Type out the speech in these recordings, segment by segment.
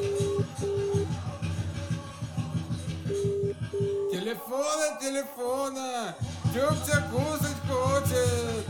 Телефона, Тёптя кусать хочет.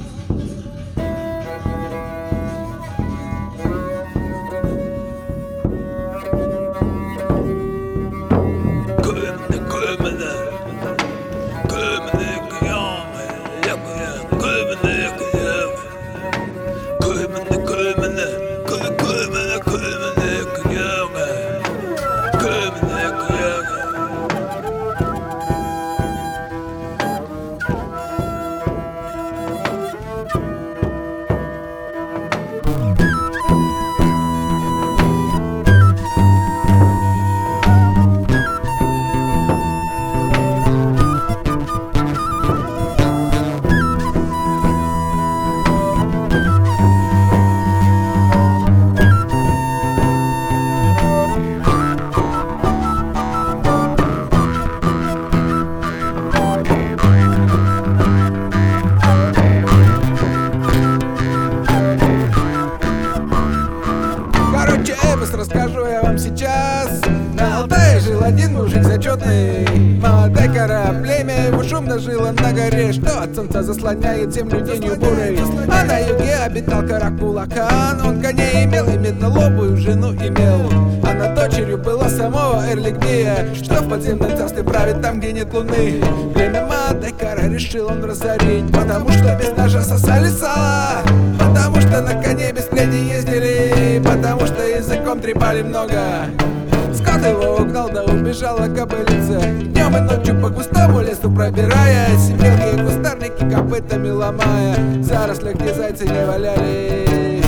Расскажу я вам сейчас. На Алтае жил один мужик зачетный, молодой кора, племя его шумно жило на горе, что от солнца заслоняет землю тенью бурой. А на юге обитал Каракулакан, он коней имел и меднолобую жену имел. А над дочерью была самого Эрлигдея, что в подземном царстве правит там, где нет луны. Племя Мадекара решил он разорить, потому что без ножа сосали сало, потому что на коне без плети ездили, потому что языком трепали много. Скот его угнал, да убежала кобылица, днем и ночью по густому лесу пробираясь, мелкие кустарники копытами ломая, в зарослях, где зайцы не валялись.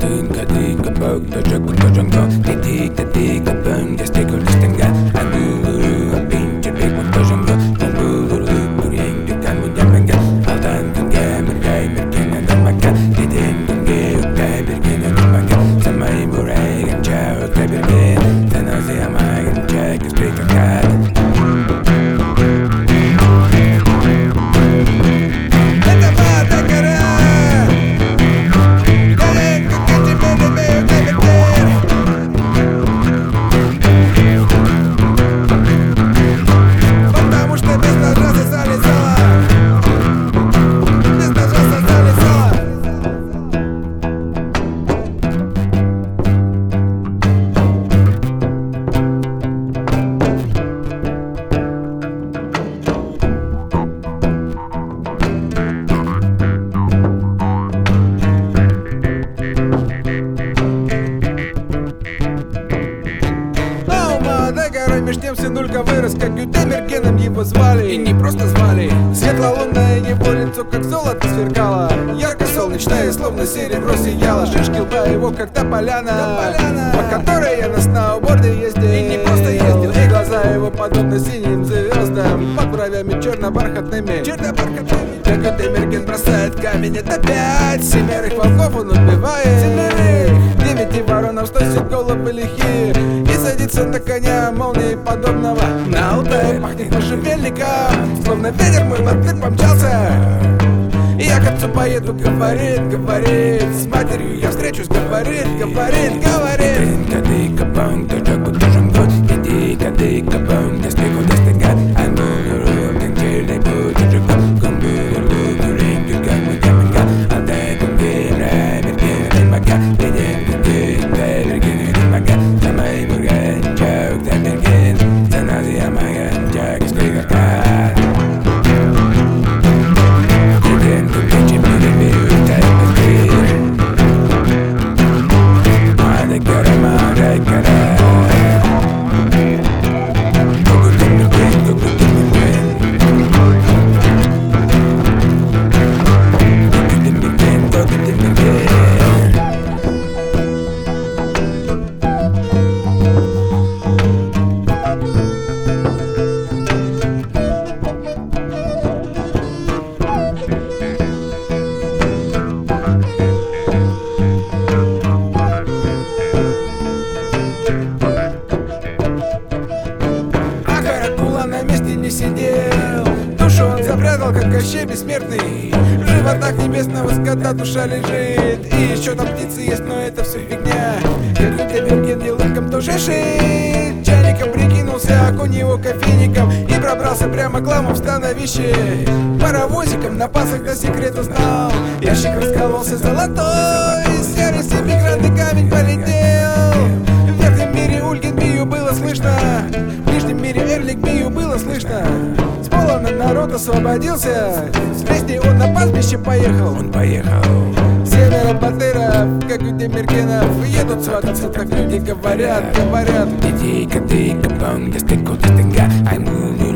Меж тем сынулька вырос, как Гютемергеном его звали. И не просто звали. Светлолунное его лицо, как золото сверкало, ярко солнечное, словно серебро сияло. Шишки лба его, как та поляна, по которой я на сноуборде ездил. И не просто ездил, и глаза его подобно синим звездам, под бровями черно-бархатными. Как Гютемерген бросает камень, это 5 семерых волков он убивает. 9 воронов сносит головы лихие и садится на коня молнии подобного. На Алтае пахнет можжевельником, словно ветер мой мотыль помчался. И я к отцу поеду, говорит, с матерью я встречусь, говорит. Запрятал, как Кощей бессмертный, в животах небесного скота душа лежит. И еще там птицы есть, но это все фигня. Темирген елыком тоже шеет. Чайником прикинулся окунь его кофейником и пробрался прямо к ламу в становище. Паровозиком на пасах до секрета знал. Ящик раскололся золотой, серый семикратный камень полетел. В верхнем мире Ульген Бию было слышно, в нижнем мире Эрлик Бию было слышно. С пола народ освободился, с песней он на пастбище поехал. Он поехал. Семеро батыров, как у Темиргенов, едут свататься, так люди говорят, говорят. Детейка, ты капан, я стыку, ты стынга, ай,